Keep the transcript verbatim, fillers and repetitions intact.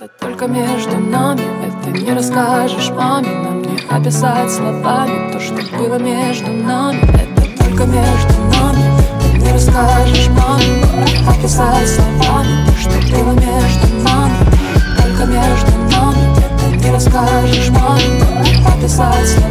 Это только между нами, это не расскажешь маме. Нам не описать словами то, что было между нами. Это только между нами, ты не расскажешь маме. Не описать словами то, что было между нами. Только между нами, это не расскажешь маме. Не описать словами.